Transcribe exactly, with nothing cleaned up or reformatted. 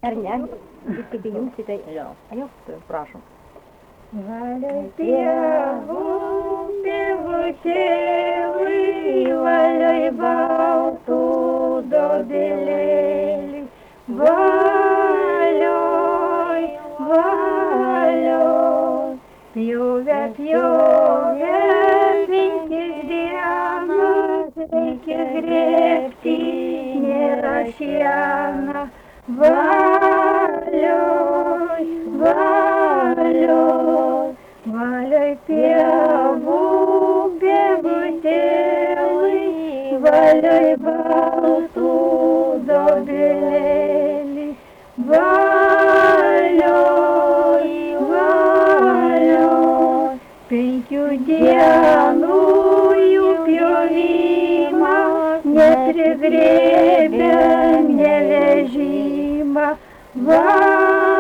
Ar ne? Jūs kaip įjungsite? Jo. Jo. Tai prašom. Valioj pievų, pievutėlai, valioj baltų dobilėlį, valioj, valioj, pjovė, pjovė, penkis dienas, reikia grėbti, nėra šiena, valioj, valioj, valioj pievų, pievutėlai, valioj baltų dobilėlį, valioj, valioj, penkių dienų jų pjovimą, neprigrėbė, nevežimą, valioj.